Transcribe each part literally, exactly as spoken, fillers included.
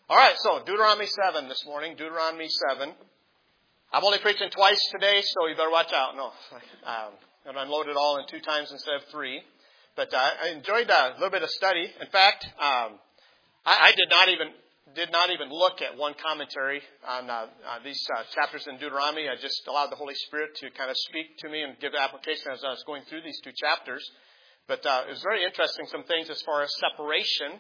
All right, so Deuteronomy seven this morning, Deuteronomy seven. I'm only preaching twice today, so you better watch out. No, um, and unload it all in two times instead of three. But uh, I enjoyed a little bit of study. In fact, um, I, I did not even did not even look at one commentary on uh, uh, these uh, chapters in Deuteronomy. I just allowed the Holy Spirit to kind of speak to me and give application as I was going through these two chapters. But uh, it was very interesting, some things as far as separation.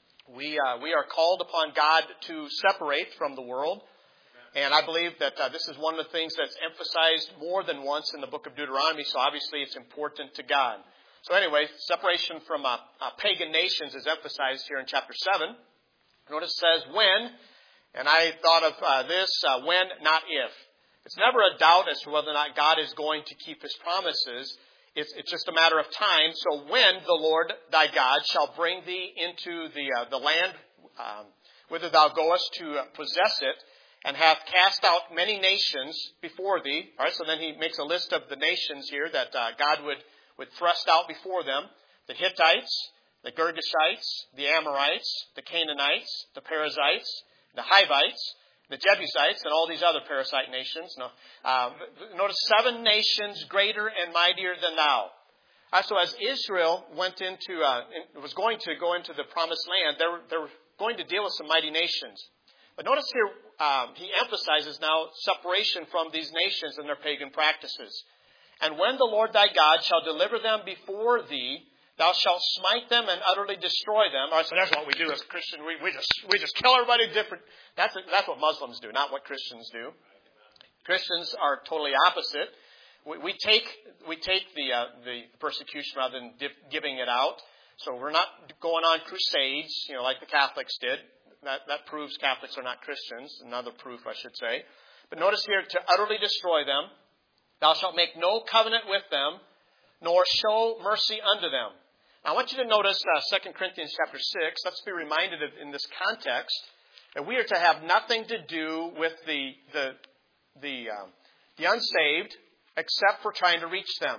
We uh, we are called upon God to separate from the world. And I believe that uh, this is one of the things that's emphasized more than once in the book of Deuteronomy. So obviously it's important to God. So anyway, separation from uh, uh, pagan nations is emphasized here in chapter seven. Notice it says when, and I thought of uh, this, uh, when, not if. It's never a doubt as to whether or not God is going to keep His promises. It's, it's just a matter of time. So when the Lord thy God shall bring thee into the uh, the land um, whither thou goest to uh, possess it, and hath cast out many nations before thee. All right, so then he makes a list of the nations here that uh, God would, would thrust out before them. The Hittites, the Girgashites, the Amorites, the Canaanites, the Perizzites, the Hivites, the Jebusites, and all these other parasite nations. No, uh, notice seven nations greater and mightier than thou. Uh, so as Israel went into, uh, in, was going to go into the promised land, they were, they were going to deal with some mighty nations. But notice here, um, he emphasizes now separation from these nations and their pagan practices. And when the Lord thy God shall deliver them before thee, thou shalt smite them and utterly destroy them. All right, so that's what we do as Christians. We, we just we just kill everybody different. That's that's what Muslims do, not what Christians do. Christians are totally opposite. We, we take we take the uh, the persecution rather than dip, giving it out. So we're not going on crusades, you know, like the Catholics did. That, that proves Catholics are not Christians. Another proof, I should say. But notice here, to utterly destroy them, thou shalt make no covenant with them, nor show mercy unto them. Now, I want you to notice uh, Second Corinthians chapter six. Let's be reminded of, in this context, that we are to have nothing to do with the the the, um, the unsaved, except for trying to reach them.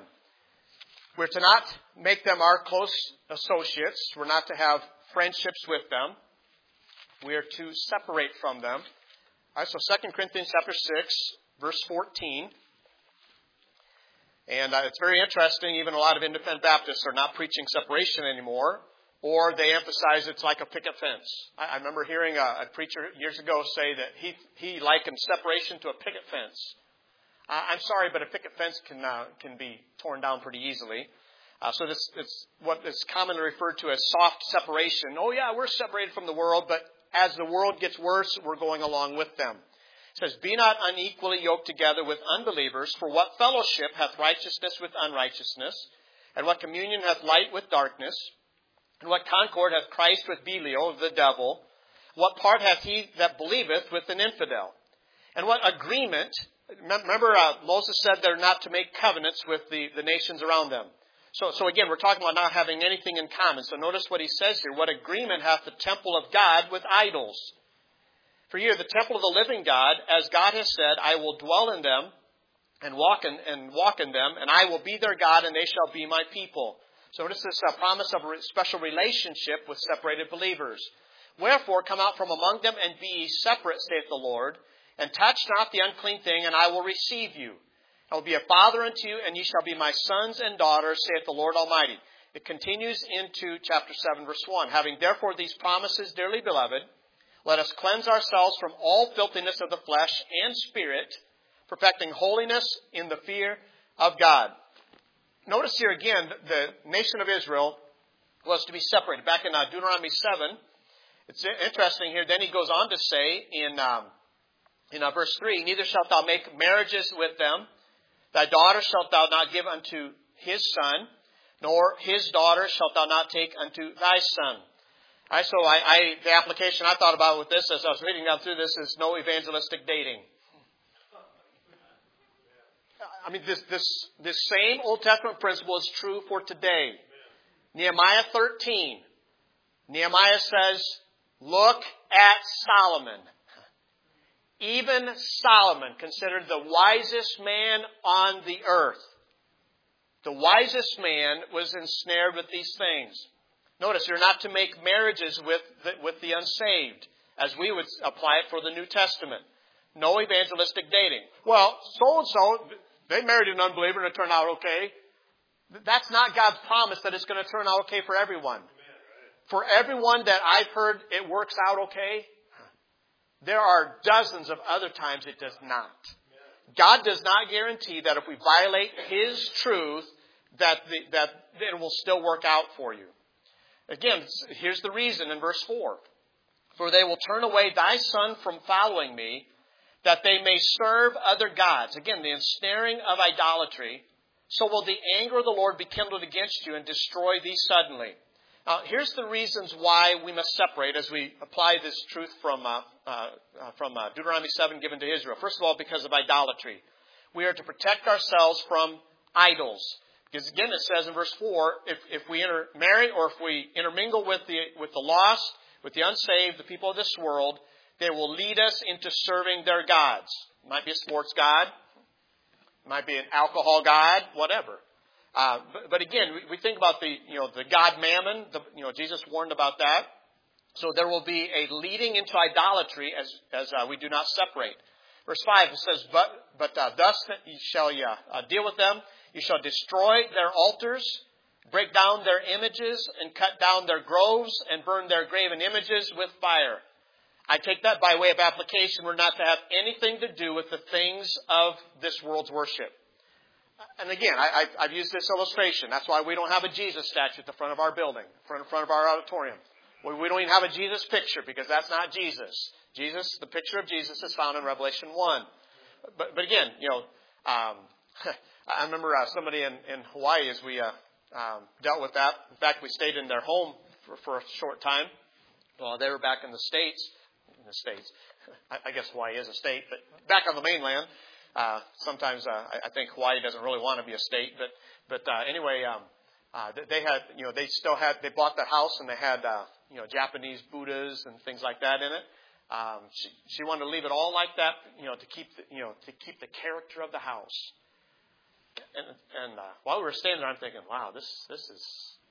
We're to not make them our close associates. We're not to have friendships with them. We are to separate from them. All right, so Second Corinthians chapter six, verse fourteen. And uh, it's very interesting. Even a lot of independent Baptists are not preaching separation anymore, or they emphasize it's like a picket fence. I, I remember hearing a, a preacher years ago say that he he likened separation to a picket fence. Uh, I'm sorry, but a picket fence can uh, can be torn down pretty easily. Uh, so this it's what is commonly referred to as soft separation. Oh yeah, we're separated from the world, but as the world gets worse, we're going along with them. It says, be not unequally yoked together with unbelievers, for what fellowship hath righteousness with unrighteousness? And what communion hath light with darkness? And what concord hath Christ with Belial, the devil? What part hath he that believeth with an infidel? And what agreement, remember uh, Moses said they're not to make covenants with the, the nations around them. So, so again, we're talking about not having anything in common. So notice what he says here. What agreement hath the temple of God with idols? For ye are the temple of the living God, as God has said, I will dwell in them and walk in, and walk in them, and I will be their God, and they shall be my people. So notice this uh, promise of a special relationship with separated believers. Wherefore come out from among them and be ye separate, saith the Lord, and touch not the unclean thing, and I will receive you. I will be a father unto you, and ye shall be my sons and daughters, saith the Lord Almighty. It continues into chapter seven, verse one. Having therefore these promises, dearly beloved, let us cleanse ourselves from all filthiness of the flesh and spirit, perfecting holiness in the fear of God. Notice here again, the nation of Israel was to be separated. Back in uh, Deuteronomy seven, it's interesting here. Then he goes on to say in, um, in uh, verse three, neither shalt thou make marriages with them. Thy daughter shalt thou not give unto his son, nor his daughter shalt thou not take unto thy son. All right, so I, I, the application I thought about with this as I was reading down through this is no evangelistic dating. I mean, this, this, this same Old Testament principle is true for today. Nehemiah thirteen. Nehemiah says, look at Solomon. Even Solomon, considered the wisest man on the earth. The wisest man was ensnared with these things. Notice, you're not to make marriages with the, with the unsaved, as we would apply it for the New Testament. No evangelistic dating. Well, so-and-so, they married an unbeliever and it turned out okay. That's not God's promise that it's going to turn out okay for everyone. For everyone that I've heard it works out okay, there are dozens of other times it does not. God does not guarantee that if we violate His truth, that, the, that it will still work out for you. Again, here's the reason in verse four. For they will turn away thy son from following me, that they may serve other gods. Again, the ensnaring of idolatry. So will the anger of the Lord be kindled against you and destroy thee suddenly. Now, here's the reasons why we must separate as we apply this truth from uh, uh, from uh, Deuteronomy seven given to Israel. First of all, because of idolatry. We are to protect ourselves from idols. Because again, it says in verse four, if, if we intermarry or if we intermingle with the with the lost, with the unsaved, the people of this world, they will lead us into serving their gods. It might be a sports god. It might be an alcohol god, whatever. Uh, but, but again, we, we think about the, you know, the god Mammon. The, you know, Jesus warned about that. So there will be a leading into idolatry as as uh, we do not separate. Verse five, it says, "But but uh, thus shall ye uh, deal with them. You shall destroy their altars, break down their images, and cut down their groves, and burn their graven images with fire." I take that by way of application. We're not to have anything to do with the things of this world's worship. And again, I, I, I've used this illustration. That's why we don't have a Jesus statue at the front of our building, in front of our auditorium. We, we don't even have a Jesus picture because that's not Jesus. Jesus, the picture of Jesus is found in Revelation one. But, but again, you know, um, I remember uh, somebody in, in Hawaii as we uh, um, dealt with that. In fact, we stayed in their home for, for a short time. Well, they were back in the States. In the States. I, I guess Hawaii is a state, but back on the mainland. Uh, sometimes uh, I, I think Hawaii doesn't really want to be a state, but but uh, anyway, um, uh, they had you know they still had they bought the house and they had uh, you know Japanese Buddhas and things like that in it. Um, she she wanted to leave it all like that, you know, to keep the, you know to keep the character of the house. And and uh, while we were standing there, I'm thinking, wow, this this is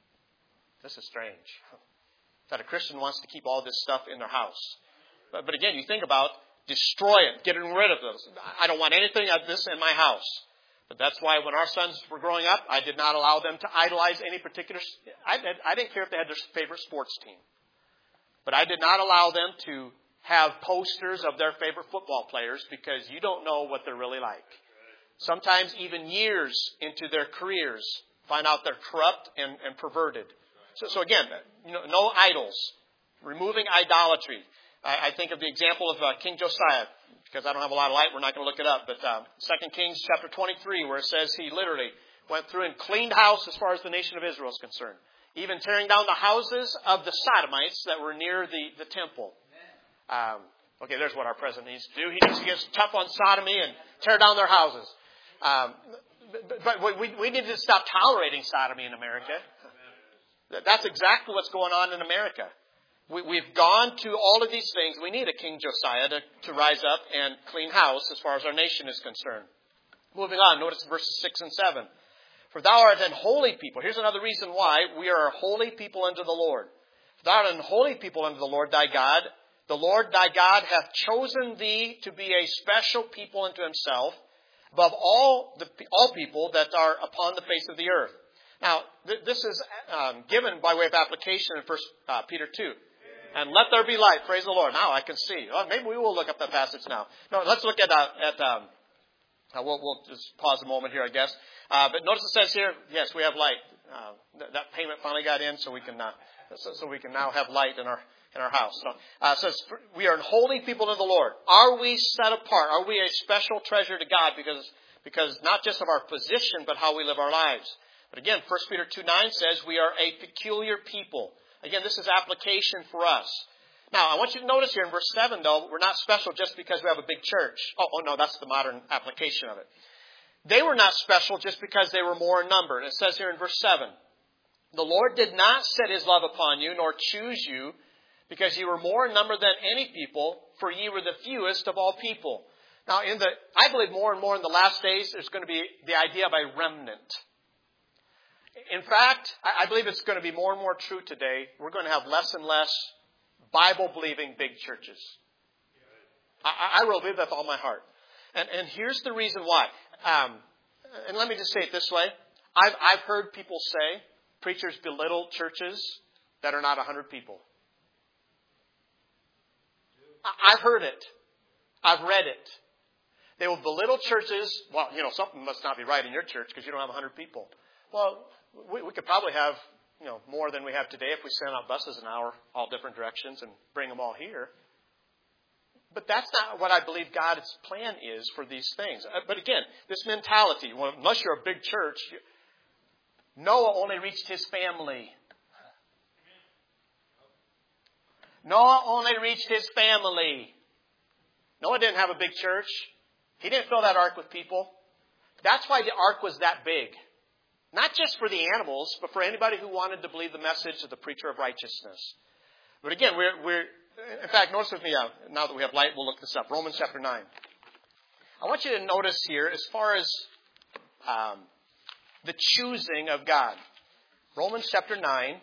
this is strange that a Christian wants to keep all this stuff in their house. But, but again, you think about destroy it, getting rid of those. I don't want anything of this in my house. But that's why when our sons were growing up, I did not allow them to idolize any particular. I, I didn't care if they had their favorite sports team, but I did not allow them to have posters of their favorite football players because you don't know what they're really like. Sometimes even years into their careers, find out they're corrupt and, and perverted. So, so again, you know, no idols, removing idolatry. I, I think of the example of uh, King Josiah, because I don't have a lot of light, we're not going to look it up. But uh, Second Kings chapter twenty-three, where it says he literally went through and cleaned house as far as the nation of Israel is concerned, even tearing down the houses of the Sodomites that were near the, the temple. Um, okay, there's what our president needs to do. He needs to get tough on sodomy and tear down their houses. Um, but, but we, we need to stop tolerating sodomy in America. That's exactly what's going on in America. We, we've gone to all of these things. We need a King Josiah to, to rise up and clean house as far as our nation is concerned. Moving on, notice verses six and seven. For thou art an holy people. Here's another reason why we are a holy people unto the Lord. For thou art an holy people unto the Lord thy God. The Lord thy God hath chosen thee to be a special people unto himself, above all the all people that are upon the face of the earth. Now, th- this is um, given by way of application in First uh, Peter two. And let there be light. Praise the Lord. Now I can see. Well, maybe we will look up that passage now. No, let's look at uh, at. Um, uh, we'll, we'll just pause a moment here, I guess. Uh, but notice it says here, yes, we have light. Uh, th- that payment finally got in, so we can uh, so, so we can now have light in our in our house. So uh, it says we are holy people to the Lord. Are we set apart? Are we a special treasure to God because because not just of our position, but how we live our lives? But again, First Peter two nine says we are a peculiar people. Again, this is application for us. Now, I want you to notice here in verse seven, though, we're not special just because we have a big church. Oh, oh no, that's the modern application of it. They were not special just because they were more in number. And it says here in verse seven, the Lord did not set his love upon you, nor choose you, because ye were more in number than any people, for ye were the fewest of all people. Now, in the, I believe more and more in the last days, there's going to be the idea of a remnant. In fact, I believe it's going to be more and more true today. We're going to have less and less Bible-believing big churches. I, I really believe that with all my heart. And, and here's the reason why. Um, and let me just say it this way. I've, I've heard people say, preachers belittle churches that are not one hundred people. I, I've heard it. I've read it. They will belittle churches. Well, you know, something must not be right in your church because you don't have one hundred people. Well, we, we could probably have, you know, more than we have today if we sent out buses an hour all different directions and bring them all here. But that's not what I believe God's plan is for these things. But again, this mentality, well, unless you're a big church, Noah only reached his family. Noah only reached his family. Noah didn't have a big church. He didn't fill that ark with people. That's why the ark was that big. Not just for the animals, but for anybody who wanted to believe the message of the preacher of righteousness. But again, we're, we're in fact, notice with me, uh, now that we have light, we'll look this up. Romans chapter nine. I want you to notice here, as far as um, the choosing of God. Romans chapter nine.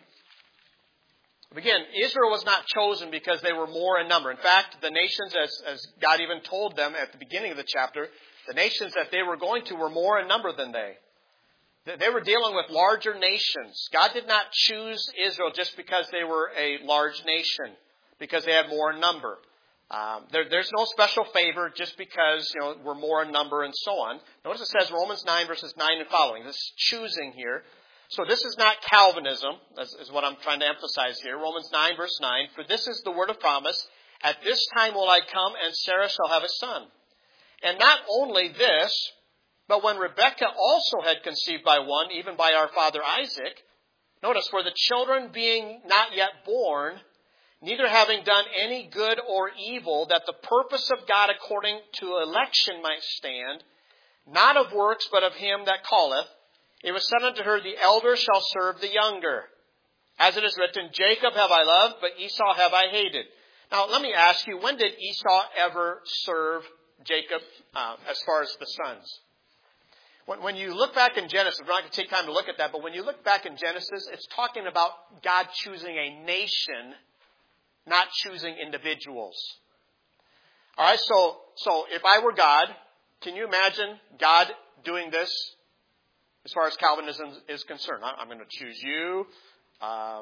Again, Israel was not chosen because they were more in number. In fact, the nations, as, as God even told them at the beginning of the chapter, the nations that they were going to were more in number than they. They were dealing with larger nations. God did not choose Israel just because they were a large nation, because they had more in number. Um, there, there's no special favor just because, you know, we're more in number and so on. Notice it says Romans nine verses nine and following. This is choosing here. So this is not Calvinism, is, is what I'm trying to emphasize here. Romans nine verse nine. For this is the word of promise. At this time will I come, and Sarah shall have a son. And not only this, but when Rebekah also had conceived by one, even by our father Isaac, notice, for the children being not yet born, neither having done any good or evil, that the purpose of God according to election might stand, not of works, but of him that calleth, it was said unto her, the elder shall serve the younger. As it is written, Jacob have I loved, but Esau have I hated. Now, let me ask you, when did Esau ever serve Jacob uh, as far as the sons? When, when you look back in Genesis, we're not going to take time to look at that, but when you look back in Genesis, it's talking about God choosing a nation, not choosing individuals. All right, so so if I were God, can you imagine God doing this as far as Calvinism is concerned? I'm going to choose you. Um,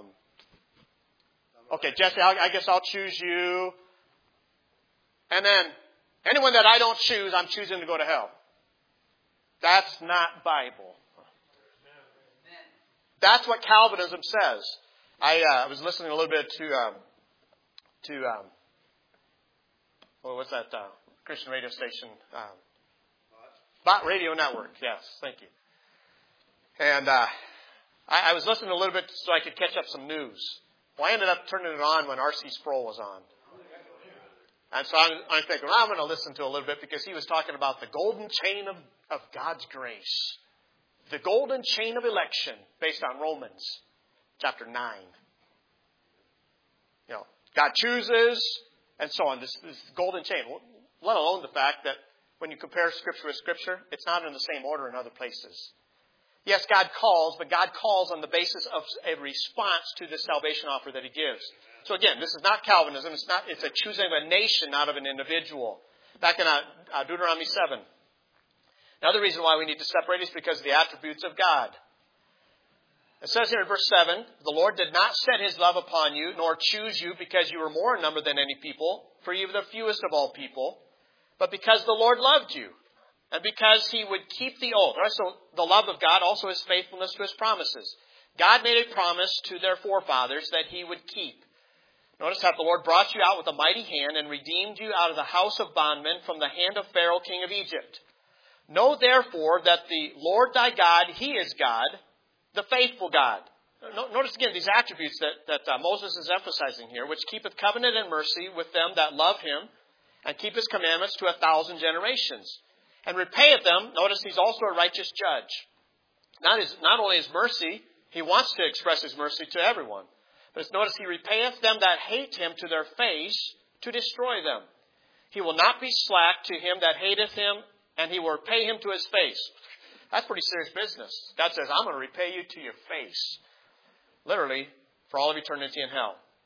okay, Jesse, I guess I'll choose you. And then anyone that I don't choose, I'm choosing to go to hell. That's not Bible. That's what Calvinism says. I uh, was listening a little bit to um, to um, what was that uh, Christian radio station? Um, Bot Radio Network. Yes, thank you. And uh, I, I was listening a little bit so I could catch up some news. Well, I ended up turning it on when R C Sproul was on. And so I'm, I'm thinking, well, I'm going to listen to a little bit because he was talking about the golden chain of, of God's grace. The golden chain of election based on Romans chapter nine. You know, God chooses and so on. This, this golden chain. Let alone the fact that when you compare Scripture with Scripture, it's not in the same order in other places. Yes, God calls, but God calls on the basis of a response to the salvation offer that He gives. So again, this is not Calvinism. It's not. It's a choosing of a nation, not of an individual. Back in uh, uh, Deuteronomy seven. Another reason why we need to separate is because of the attributes of God. It says here in verse seven, the Lord did not set His love upon you, nor choose you because you were more in number than any people, for you were the fewest of all people, but because the Lord loved you, and because He would keep the oath. Right? So the love of God also is faithfulness to His promises. God made a promise to their forefathers that He would keep. Notice that the Lord brought you out with a mighty hand and redeemed you out of the house of bondmen from the hand of Pharaoh, king of Egypt. Know therefore that the Lord thy God, He is God, the faithful God. Notice again these attributes that, that uh, Moses is emphasizing here, which keepeth covenant and mercy with them that love Him, and keep His commandments to a thousand generations. And repayeth them, notice He's also a righteous judge. Not, his, not only His mercy, He wants to express His mercy to everyone. But notice He repayeth them that hate Him to their face to destroy them. He will not be slack to him that hateth Him, and He will repay him to his face. That's pretty serious business. God says, I'm going to repay you to your face. Literally, for all of eternity in hell.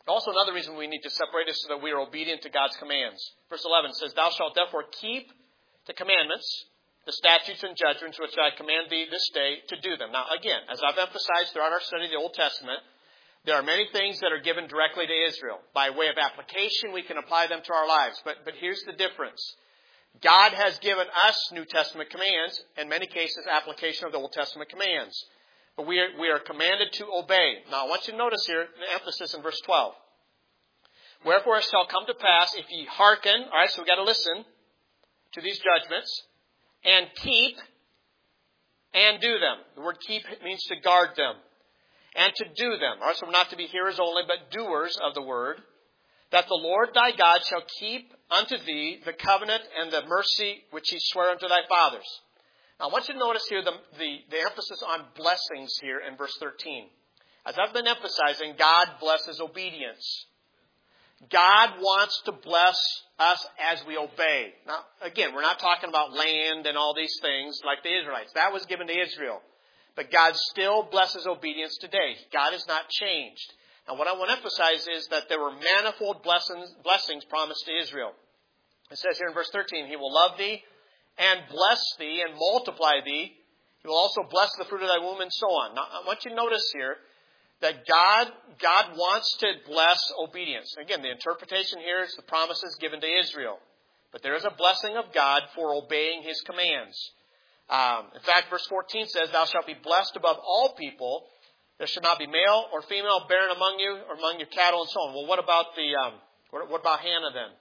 Also, another reason we need to separate is so that we are obedient to God's commands. Verse eleven says, Thou shalt therefore keep the commandments, the statutes and judgments which I command thee this day to do them. Now, again, as I've emphasized throughout our study of the Old Testament, there are many things that are given directly to Israel. By way of application, we can apply them to our lives. But, but here's the difference. God has given us New Testament commands, in many cases, application of the Old Testament commands. But we are, we are commanded to obey. Now, I want you to notice here the emphasis in verse twelve. Wherefore it shall come to pass, if ye hearken, all right, so we've got to listen to these judgments, and keep and do them. The word keep means to guard them. And to do them. All right, so we're not to be hearers only, but doers of the word. That the Lord thy God shall keep unto thee the covenant and the mercy which he sware unto thy fathers. Now, I want you to notice here the, the, the emphasis on blessings here in verse thirteen. As I've been emphasizing, God blesses obedience. God wants to bless us as we obey. Now, again, we're not talking about land and all these things like the Israelites. That was given to Israel. But God still blesses obedience today. God has not changed. And what I want to emphasize is that there were manifold blessings, blessings promised to Israel. It says here in verse thirteen, He will love thee and bless thee and multiply thee. He will also bless the fruit of thy womb and so on. Now, I want you to notice here that God, God wants to bless obedience. Again, the interpretation here is the promises given to Israel. But there is a blessing of God for obeying His commands. Um, in fact, verse fourteen says, Thou shalt be blessed above all people. There should not be male or female barren among you or among your cattle and so on. Well, what about the um, what, what about Hannah then?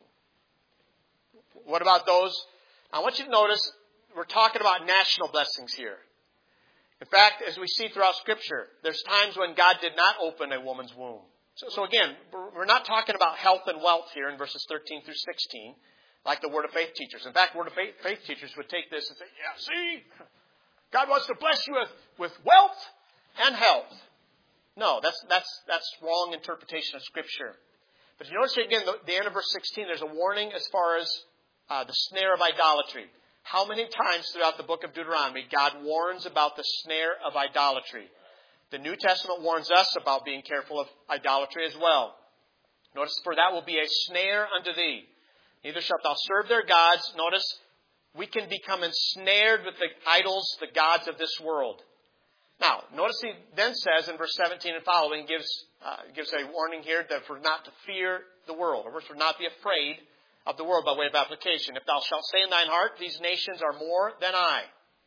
What about those? I want you to notice we're talking about national blessings here. In fact, as we see throughout Scripture, there's times when God did not open a woman's womb. So, so again, we're not talking about health and wealth here in verses thirteen through sixteen. Like the Word of Faith teachers. In fact, Word of Faith, faith teachers would take this and say, yeah, see, God wants to bless you with, with wealth and health. No, that's that's that's wrong interpretation of Scripture. But you notice again, the, the end of verse sixteen, there's a warning as far as uh, the snare of idolatry. How many times throughout the book of Deuteronomy, God warns about the snare of idolatry? The New Testament warns us about being careful of idolatry as well. Notice, for that will be a snare unto thee. Neither shalt thou serve their gods. Notice, we can become ensnared with the idols, the gods of this world. Now, notice he then says in verse seventeen and following, gives uh, gives a warning here that for not to fear the world, or for not be afraid of the world by way of application. If thou shalt say in thine heart, These nations are more than I,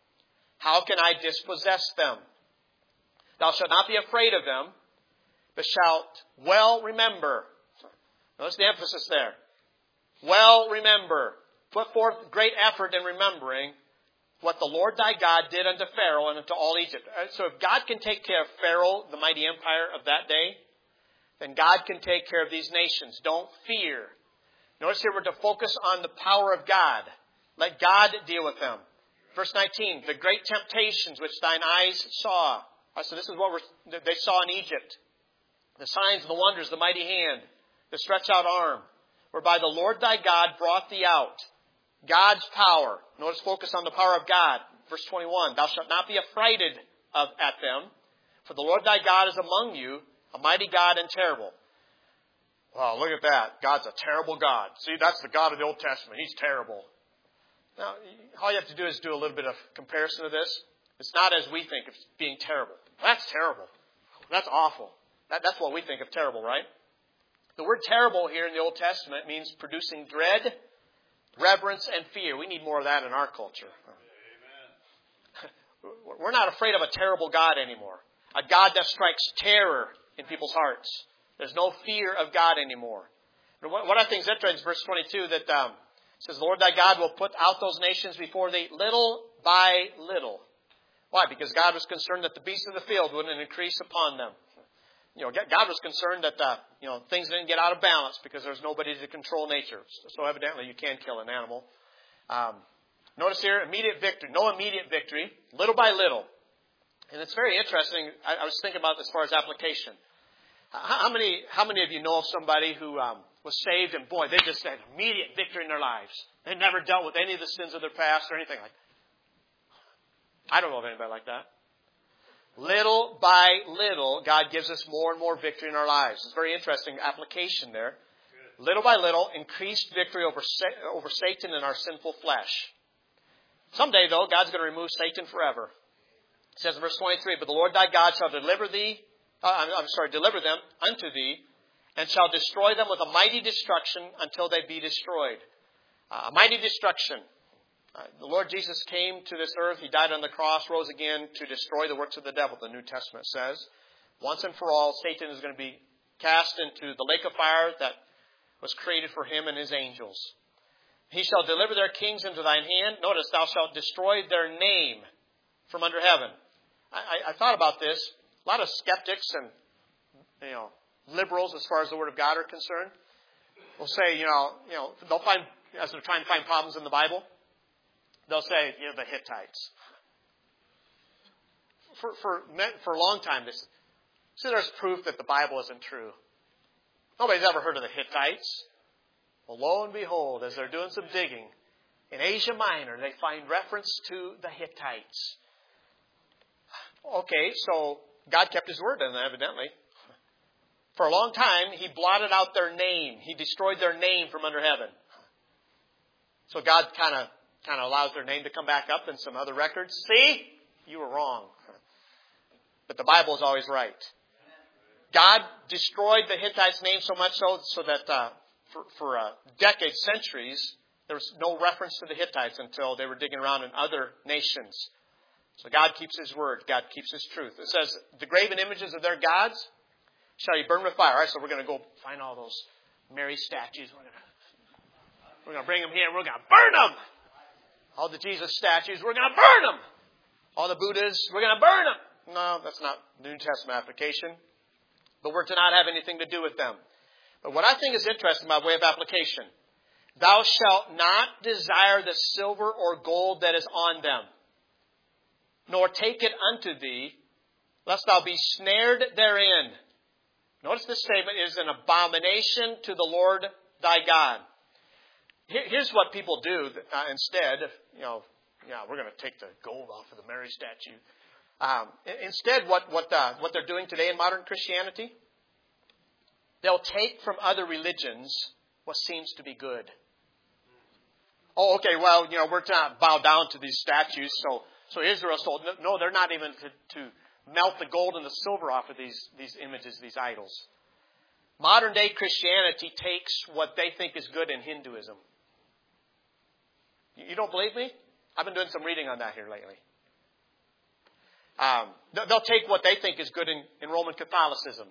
how can I dispossess them? Thou shalt not be afraid of them, but shalt well remember. Notice the emphasis there. Well remember. Put forth great effort in remembering what the Lord thy God did unto Pharaoh and unto all Egypt. So if God can take care of Pharaoh, the mighty empire of that day, then God can take care of these nations. Don't fear. Notice here we're to focus on the power of God. Let God deal with them. Verse nineteen, the great temptations which thine eyes saw. So this is what we're, they saw in Egypt. The signs and the wonders, the mighty hand, the stretched out arm, whereby the Lord thy God brought thee out. God's power. Notice focus on the power of God. Verse twenty-one, Thou shalt not be affrighted of, at them, for the Lord thy God is among you, a mighty God and terrible. Wow, look at that. God's a terrible God. See, that's the God of the Old Testament. He's terrible. Now, all you have to do is do a little bit of comparison of this. It's not as we think of being terrible. That's terrible. That's awful. That, that's what we think of terrible, right? The word terrible here in the Old Testament means producing dread, reverence, and fear. We need more of that in our culture. Amen. We're not afraid of a terrible God anymore. A God that strikes terror in people's hearts. There's no fear of God anymore. What I think is interesting is verse twenty-two that um, says, The Lord thy God will put out those nations before thee little by little. Why? Because God was concerned that the beasts of the field wouldn't increase upon them. You know, God was concerned that uh, you know things didn't get out of balance because there's nobody to control nature. So evidently you can kill an animal. Um, notice here, immediate victory. No immediate victory. Little by little. And it's very interesting. I, I was thinking about this as far as application. How many, how many of you know somebody who um, was saved and, boy, they just had immediate victory in their lives? They never dealt with any of the sins of their past or anything like that. I don't know of anybody like that. Little by little, God gives us more and more victory in our lives. It's a very interesting application there. Little by little, increased victory over, over Satan and our sinful flesh. Someday, though, God's going to remove Satan forever. It says in verse twenty-three, but the Lord thy God shall deliver thee, uh, I'm, I'm sorry, deliver them unto thee, and shall destroy them with a mighty destruction until they be destroyed. Uh, a mighty destruction. Uh, the Lord Jesus came to this earth. He died on the cross, rose again to destroy the works of the devil, the New Testament says. Once and for all, Satan is going to be cast into the lake of fire that was created for him and his angels. He shall deliver their kings into thine hand. Notice, thou shalt destroy their name from under heaven. I, I, I thought about this. A lot of skeptics and, you know, liberals as far as the Word of God are concerned will say, you know, you know, they'll find, as they're trying to find problems in the Bible, they'll say, you know, the Hittites. For for for a long time, this see, there's proof that the Bible isn't true. Nobody's ever heard of the Hittites. Well, lo and behold, as they're doing some digging in Asia Minor, they find reference to the Hittites. Okay, so God kept His word, then, evidently. For a long time, He blotted out their name. He destroyed their name from under heaven. So God kind of kind of allows their name to come back up in some other records. See? You were wrong. But the Bible is always right. God destroyed the Hittites' name so much so, so that uh, for, for uh, decades, centuries, there was no reference to the Hittites until they were digging around in other nations. So God keeps His word. God keeps His truth. It says, the graven images of their gods shall you burn with fire. All right, so we're going to go find all those Mary statues. We're going to, we're going to bring them here and we're going to burn them. All the Jesus statues, we're going to burn them. All the Buddhas, we're going to burn them. No, that's not New Testament application. But we're to not have anything to do with them. But what I think is interesting by way of application, thou shalt not desire the silver or gold that is on them, nor take it unto thee, lest thou be snared therein. Notice this statement is an abomination to the Lord thy God. Here's what people do uh, instead. You know, yeah, we're going to take the gold off of the Mary statue. Um, instead, what what uh, what they're doing today in modern Christianity, they'll take from other religions what seems to be good. Oh, okay. Well, you know, we're to not bow down to these statues. So, so Israel's told, no, they're not even to, to melt the gold and the silver off of these these images, these idols. Modern day Christianity takes what they think is good in Hinduism. You don't believe me? I've been doing some reading on that here lately. Um, they'll take what they think is good in, in Roman Catholicism.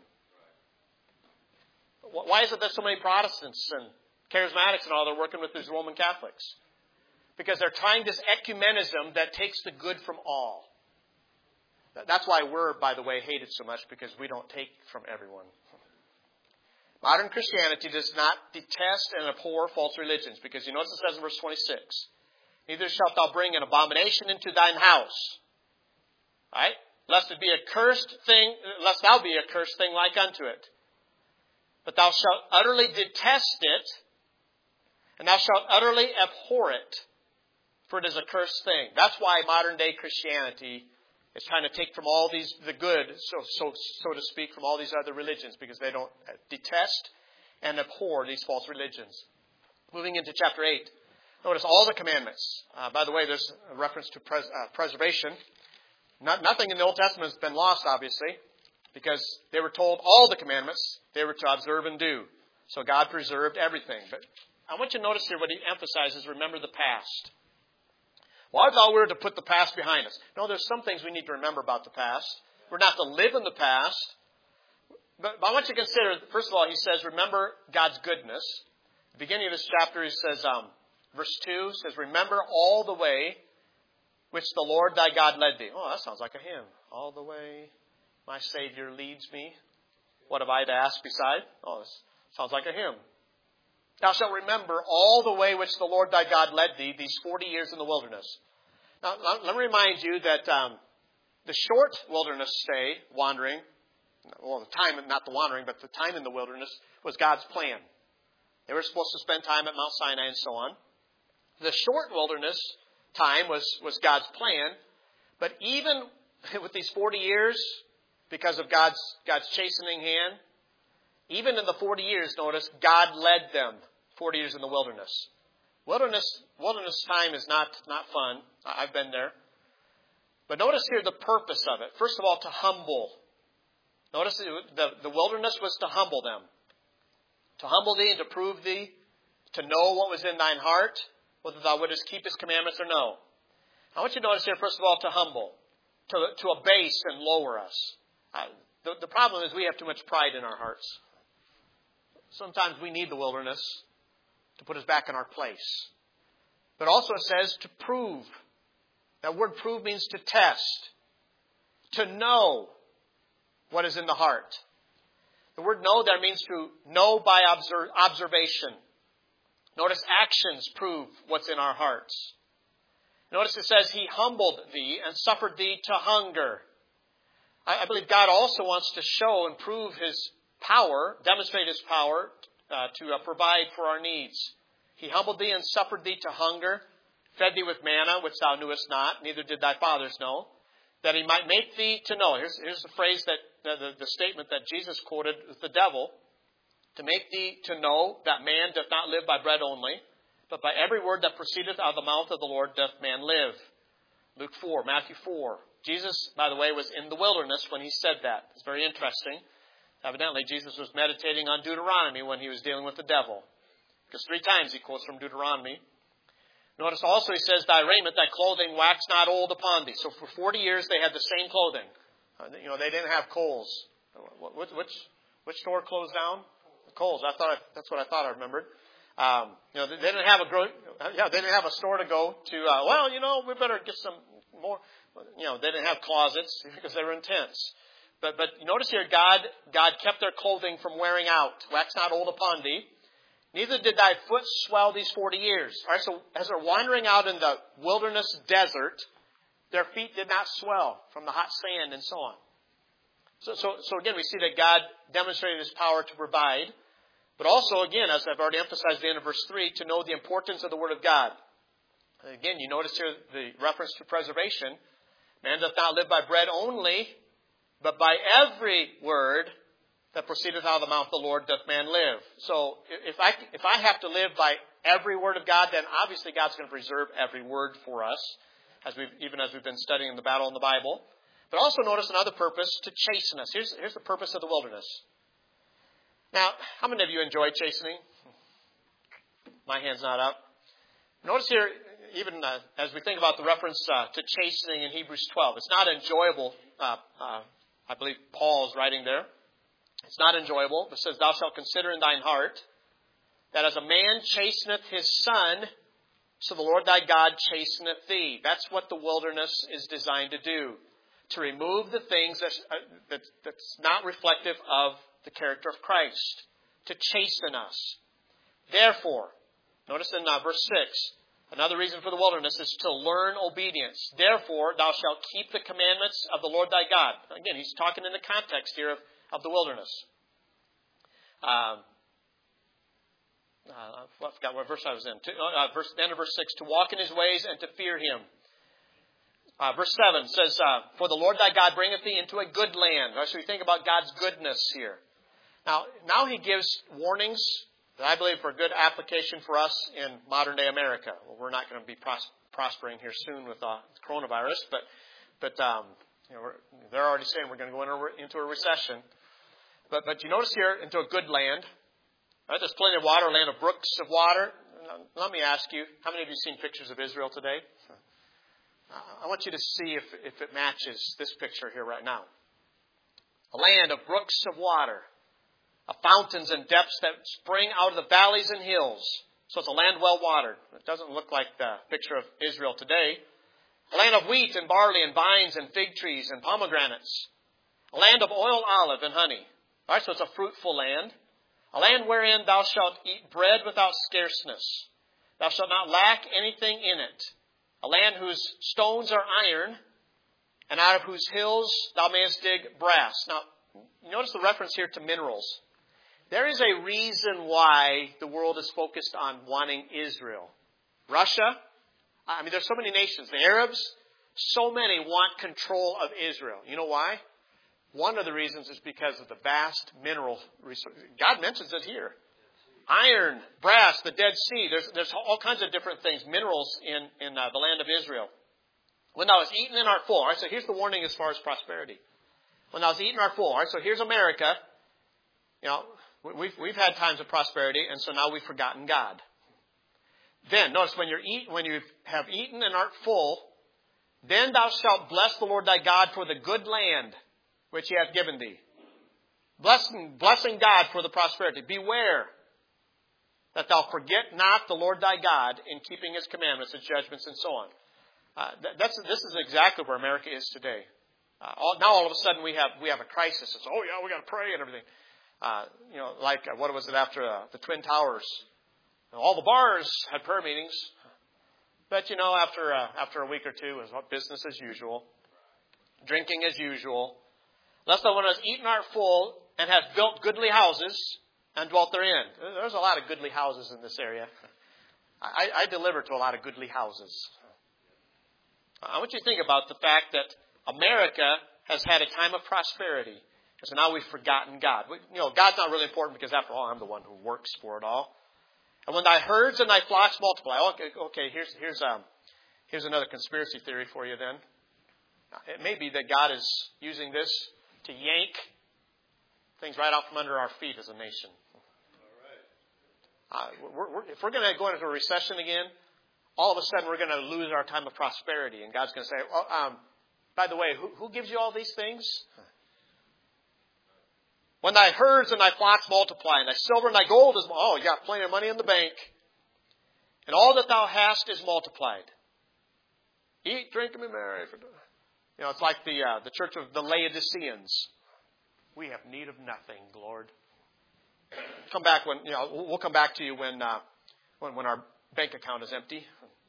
Why is it that so many Protestants and Charismatics and all, they're working with these Roman Catholics? Because they're trying this ecumenism that takes the good from all. That's why we're, by the way, hated so much, because we don't take from everyone. Modern Christianity does not detest and abhor false religions, because you notice it says in verse twenty-six, neither shalt thou bring an abomination into thine house. Right? Lest it be a cursed thing, lest thou be a cursed thing like unto it. But thou shalt utterly detest it, and thou shalt utterly abhor it, for it is a cursed thing. That's why modern day Christianity is trying to take from all these, the good, so, so, so to speak, from all these other religions, because they don't detest and abhor these false religions. Moving into chapter eight. Notice all the commandments. Uh, by the way, there's a reference to pres- uh, preservation. Not, nothing in the Old Testament has been lost, obviously, because they were told all the commandments they were to observe and do. So God preserved everything. But I want you to notice here what he emphasizes, remember the past. Well, I thought we were to put the past behind us. No, there's some things we need to remember about the past. We're not to live in the past. But, but I want you to consider, first of all, he says, remember God's goodness. At the beginning of this chapter, he says, um, verse two says, remember all the way which the Lord thy God led thee. Oh, that sounds like a hymn. All the way my Savior leads me. What have I to ask beside? Oh, this sounds like a hymn. Thou shalt remember all the way which the Lord thy God led thee these forty years in the wilderness. Now, let me remind you that um, the short wilderness stay, wandering, well, the time, not the wandering, but the time in the wilderness was God's plan. They were supposed to spend time at Mount Sinai and so on. The short wilderness time was, was God's plan, but even with these forty years, because of God's, God's chastening hand, even in the forty years, notice, God led them forty years in the wilderness. Wilderness, wilderness time is not, not fun. I've been there. But notice here the purpose of it. First of all, to humble. Notice the, the wilderness was to humble them. To humble thee and to prove thee, to know what was in thine heart, whether thou wouldest keep his commandments or no. I want you to notice here, first of all, to humble, to, to abase and lower us. Uh, the, the problem is we have too much pride in our hearts. Sometimes we need the wilderness to put us back in our place. But also it says to prove. That word prove means to test, to know what is in the heart. The word know there means to know by observe, observation. Notice actions prove what's in our hearts. Notice it says he humbled thee and suffered thee to hunger. I, I believe God also wants to show and prove his power, demonstrate his power uh, to uh, provide for our needs. He humbled thee and suffered thee to hunger, fed thee with manna, which thou knewest not, neither did thy fathers know, that he might make thee to know. Here's, here's the phrase that, the, the, the statement that Jesus quoted with the devil, to make thee to know that man doth not live by bread only, but by every word that proceedeth out of the mouth of the Lord doth man live. Luke four, Matthew four. Jesus, by the way, was in the wilderness when he said that. It's very interesting. Evidently, Jesus was meditating on Deuteronomy when he was dealing with the devil. Because three times he quotes from Deuteronomy. Notice also he says, thy raiment, thy clothing wax not old upon thee. So for forty years they had the same clothing. Uh, you know, they didn't have Kohl's. Which, which, which store closed down? Kohl's. I thought I, that's what I thought I remembered. Um, you know, they, they didn't have a gro- yeah, they didn't have a store to go to. Uh, well, you know, we better get some more. You know, they didn't have closets because they were in tents. But but notice here, God God kept their clothing from wearing out. Wax not old upon thee. Neither did thy foot swell these forty years. All right, so as they're wandering out in the wilderness desert, their feet did not swell from the hot sand and so on. So, so, so again, we see that God demonstrated his power to provide. But also, again, as I've already emphasized at the end of verse three, to know the importance of the Word of God. And again, you notice here the reference to preservation. Man doth not live by bread only, but by every word that proceedeth out of the mouth of the Lord doth man live. So if I, if I have to live by every word of God, then obviously God's going to preserve every word for us, as we've, even as we've been studying the battle in the Bible. But also notice another purpose, to chasten us. Here's, here's the purpose of the wilderness. Now, how many of you enjoy chastening? My hand's not up. Notice here, even uh, as we think about the reference uh, to chastening in Hebrews twelve, it's not enjoyable. Uh, uh, I believe Paul's writing there. It's not enjoyable. It says, thou shalt consider in thine heart that as a man chasteneth his son, so the Lord thy God chasteneth thee. That's what the wilderness is designed to do. To remove the things that's, uh, that, that's not reflective of the character of Christ. To chasten us. Therefore, notice in uh, verse six, another reason for the wilderness is to learn obedience. Therefore, thou shalt keep the commandments of the Lord thy God. Again, he's talking in the context here of, of the wilderness. Um, uh, I forgot what verse I was in. To, uh, verse, end of verse six, to walk in his ways and to fear him. Uh, verse seven says, uh, for the Lord thy God bringeth thee into a good land. Right, so we think about God's goodness here. Now, now he gives warnings that I believe are good application for us in modern day America. Well, we're not going to be pros- prospering here soon with uh, coronavirus, but but um, you know, we're, they're already saying we're going to go into a, into a recession. But but you notice here, into a good land. Right? There's plenty of water, a land of brooks of water. Let me ask you, how many of you have seen pictures of Israel today? I want you to see if, if it matches this picture here right now. A land of brooks of water, of fountains and depths that spring out of the valleys and hills. So it's a land well watered. It doesn't look like the picture of Israel today. A land of wheat and barley and vines and fig trees and pomegranates. A land of oil, olive, and honey. All right, so it's a fruitful land. A land wherein thou shalt eat bread without scarceness. Thou shalt not lack anything in it. A land whose stones are iron, and out of whose hills thou mayest dig brass. Now, notice the reference here to minerals. There is a reason why the world is focused on wanting Israel. Russia, I mean, there's so many nations. The Arabs, so many want control of Israel. You know why? One of the reasons is because of the vast mineral resources. God mentions it here. Iron, brass, the Dead Sea. There's, there's all kinds of different things, minerals in, in uh, the land of Israel. When thou hast eaten and art full. All right, so here's the warning as far as prosperity. When thou hast eaten and art full. All right, so here's America. You know, we've, we've had times of prosperity, and so now we've forgotten God. Then, notice, when, you're eat, when you have eaten and art full, then thou shalt bless the Lord thy God for the good land which he hath given thee. Blessing, blessing God for the prosperity. Beware that thou forget not the Lord thy God in keeping his commandments, his judgments, and so on. Uh, that's, this is exactly where America is today. Uh, all, now all of a sudden we have we have a crisis. It's, oh yeah, we got to pray and everything. Uh, you know, like uh, what was it after uh, the Twin Towers? All the bars had prayer meetings. But, you know, after uh, after a week or two, it was business as usual. Drinking as usual. Lest thou when hast eaten art full, and hast built goodly houses, and dwelt therein. There's a lot of goodly houses in this area. I, I deliver to a lot of goodly houses. I want you to think about the fact that America has had a time of prosperity. So now we've forgotten God. We, you know, God's not really important because, after all, I'm the one who works for it all. And when thy herds and thy flocks multiply. Okay, okay here's here's um here's another conspiracy theory for you then. It may be that God is using this to yank things right out from under our feet as a nation. Uh, we're, we're, if we're going to go into a recession again, all of a sudden we're going to lose our time of prosperity. And God's going to say, oh, um, by the way, who, who gives you all these things? When thy herds and thy flocks multiply, and thy silver and thy gold is, oh, you got plenty of money in the bank, and all that thou hast is multiplied. Eat, drink, and be merry. You know, it's like the uh, the church of the Laodiceans. We have need of nothing, Lord. Come back when you know. We'll come back to you when uh, when when our bank account is empty.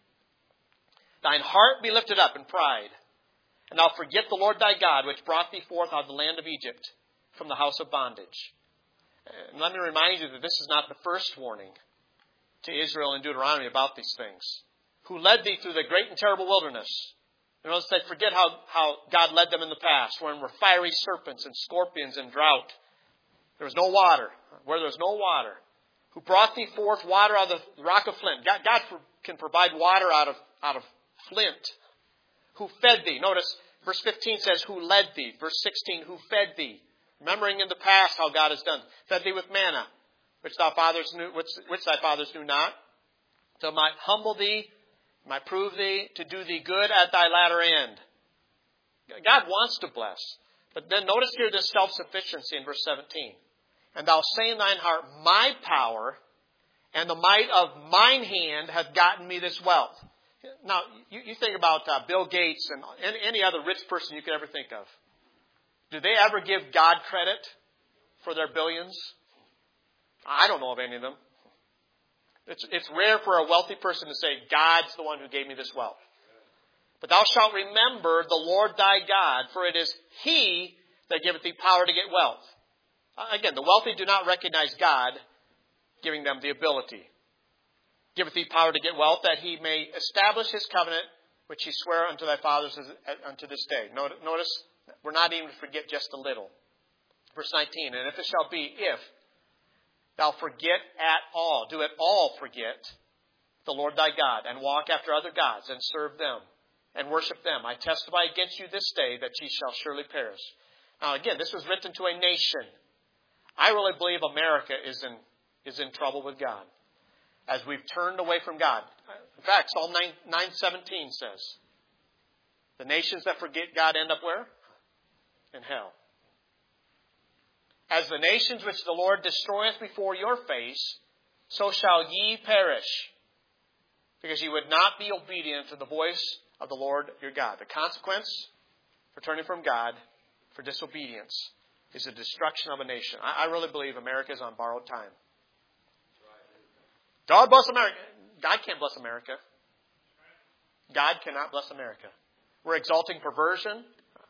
Thine heart be lifted up in pride, and thou forget the Lord thy God, which brought thee forth out of the land of Egypt, from the house of bondage. And let me remind you that this is not the first warning to Israel in Deuteronomy about these things. Who led thee through the great and terrible wilderness. You notice they forget how, how God led them in the past, when there were fiery serpents and scorpions and drought. There was no water. Where there was no water. Who brought thee forth water out of the rock of flint. God, God can provide water out of, out of flint. Who fed thee. Notice verse fifteen says, who led thee. Verse sixteen, who fed thee. Remembering in the past how God has done. Fed thee with manna, which thy fathers knew, which, which thy fathers knew not. So might humble thee, might prove thee to do thee good at thy latter end. God wants to bless. But then notice here this self-sufficiency in verse seventeen. And thou say in thine heart, my power and the might of mine hand hath gotten me this wealth. Now, you, you think about uh, Bill Gates and any, any other rich person you could ever think of. Do they ever give God credit for their billions? I don't know of any of them. It's, it's rare for a wealthy person to say, God's the one who gave me this wealth. But thou shalt remember the Lord thy God, for it is He that giveth thee power to get wealth. Again, the wealthy do not recognize God giving them the ability. Giveth thee power to get wealth, that He may establish His covenant, which He sware unto thy fathers unto this day. Notice, we're not even to forget just a little. Verse nineteen, and if it shall be, if thou forget at all, do at all forget the Lord thy God, and walk after other gods, and serve them, and worship them, I testify against you this day that ye shall surely perish. Now again, this was written to a nation. I really believe America is in is in trouble with God, as we've turned away from God. In fact, Psalm nine seventeen says, the nations that forget God end up where? In hell. As the nations which the Lord destroyeth before your face, so shall ye perish, because ye would not be obedient to the voice of the Lord your God. The consequence for turning from God, for disobedience, is the destruction of a nation. I, I really believe America is on borrowed time. God bless America. God can't bless America. God cannot bless America. We're exalting perversion.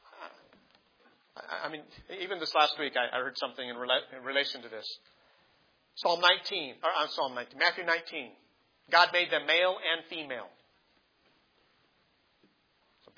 I mean, even this last week, I heard something in, rela- in relation to this. Psalm nineteen, or uh, Psalm nineteen, Matthew nineteen. God made them male and female. So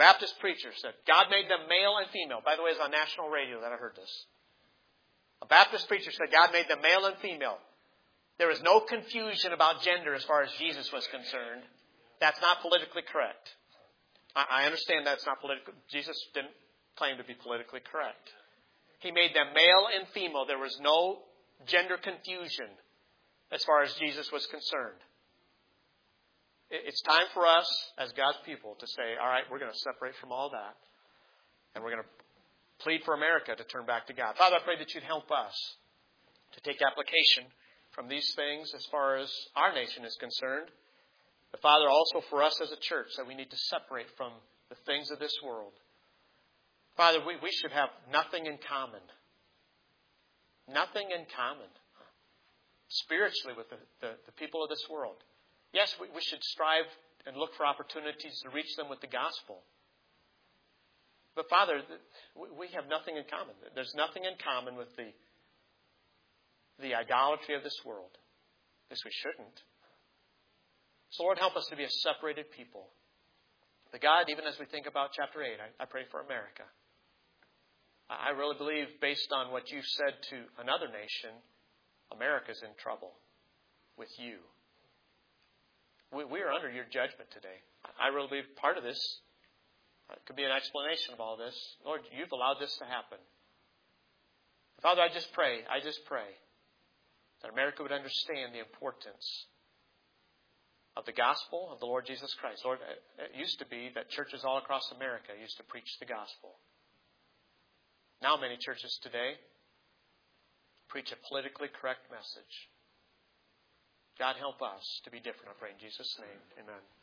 Baptist preacher said, God made them male and female. By the way, it was on national radio that I heard this. A Baptist preacher said, God made them male and female. There is no confusion about gender as far as Jesus was concerned. That's not politically correct. I understand that's not political. Jesus didn't claim to be politically correct. He made them male and female. There was no gender confusion as far as Jesus was concerned. It's time for us as God's people to say, all right, we're going to separate from all that. And we're going to plead for America to turn back to God. Father, I pray that you'd help us to take application from these things as far as our nation is concerned. But Father, also for us as a church, that we need to separate from the things of this world. Father, we, we should have nothing in common. Nothing in common. Spiritually with the, the, the people of this world. Yes, we, we should strive and look for opportunities to reach them with the gospel. But Father, we have nothing in common. There's nothing in common with the, the idolatry of this world. At least we shouldn't. So Lord, help us to be a separated people. But God, even as we think about chapter eight, I, I pray for America. I really believe, based on what you've said to another nation, America's in trouble with you. We, we are under your judgment today. I really believe part of this could be an explanation of all this. Lord, you've allowed this to happen. Father, I just pray, I just pray that America would understand the importance of the gospel of the Lord Jesus Christ. Lord, it used to be that churches all across America used to preach the gospel. Now many churches today preach a politically correct message. God help us to be different, I pray in Jesus' name. Amen.